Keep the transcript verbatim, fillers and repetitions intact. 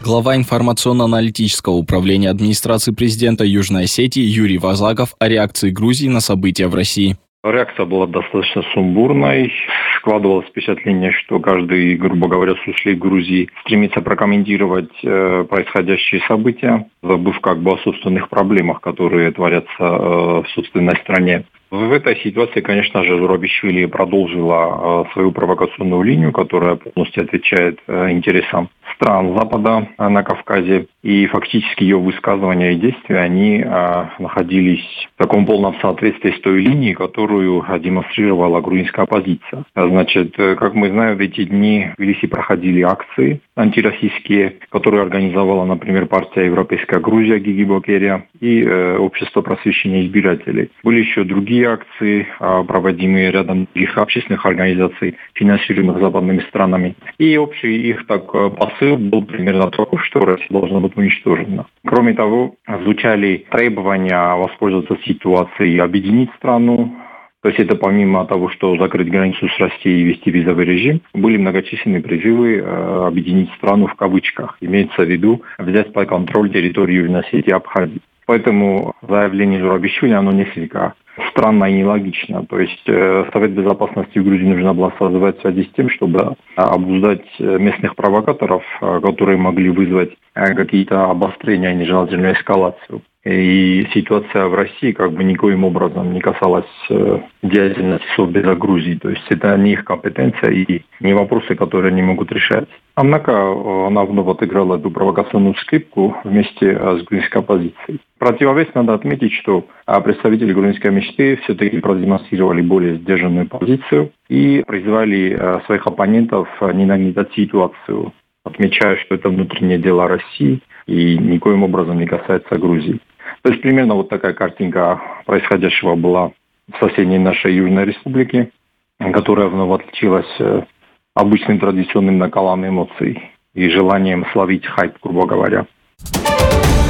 Глава информационно-аналитического управления администрации президента Южной Осетии Юрий Вазагов о реакции Грузии на события в России. Реакция была достаточно сумбурной. Складывалось впечатление, что каждый, грубо говоря, суслик Грузии стремится прокомментировать э, происходящие события, забыв как бы о собственных проблемах, которые творятся э, в собственной стране. В этой ситуации, конечно же, Зурабишвили продолжила э, свою провокационную линию, которая полностью отвечает э, интересам стран Запада э, на Кавказе. И фактически ее высказывания и действия, они э, находились в таком полном соответствии с той линией, которую демонстрировала грузинская оппозиция. Значит, э, как мы знаем, в эти дни в Тбилиси проходили акции антироссийские, которые организовала, например, партия «Европейская Грузия» Гиги Бокерия и э, Общество просвещения избирателей. Были еще другие акции, проводимые рядом других общественных организаций, финансируемых западными странами. И общий их так посыл был примерно такой, что Россия должна быть уничтожена. Кроме того, звучали требования воспользоваться ситуацией и объединить страну. То есть это помимо того, что закрыть границу с Россией и ввести визовый режим, были многочисленные призывы э, объединить страну в кавычках. Имеется в виду взять под контроль территорию Южной Осетии и Абхазии. Поэтому заявление Зурабишвили, оно несколько странно и нелогично. То есть э, Совет Безопасности в Грузии нужно было создавать в связи с тем, чтобы обуздать местных провокаторов, э, которые могли вызвать э, какие-то обострения и нежелательную эскалацию. И ситуация в России как бы никоим образом не касалась э, деятельности Совбеза Грузии. То есть это не их компетенция и не вопросы, которые они могут решать. Однако э, она вновь отыграла эту провокационную скрипку вместе э, с грузинской оппозицией. Противовес надо отметить, что э, представители грузинской мечты все-таки продемонстрировали более сдержанную позицию и призвали э, своих оппонентов не нагнетать ситуацию, отмечая, что это внутреннее дело России и никоим образом не касается Грузии. То есть примерно вот такая картинка происходящего была в соседней нашей Южной Республике, которая вновь отличилась обычным традиционным накалом эмоций и желанием словить хайп, грубо говоря.